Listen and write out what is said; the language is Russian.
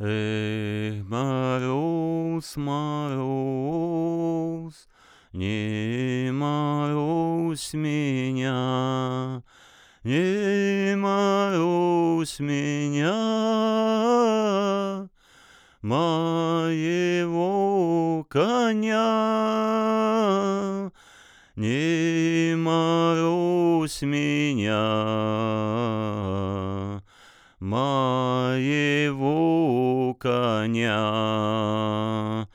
Эх, мороз, мороз, не морозь меня, не морозь меня, моего коня, не морозь меня, моего коня.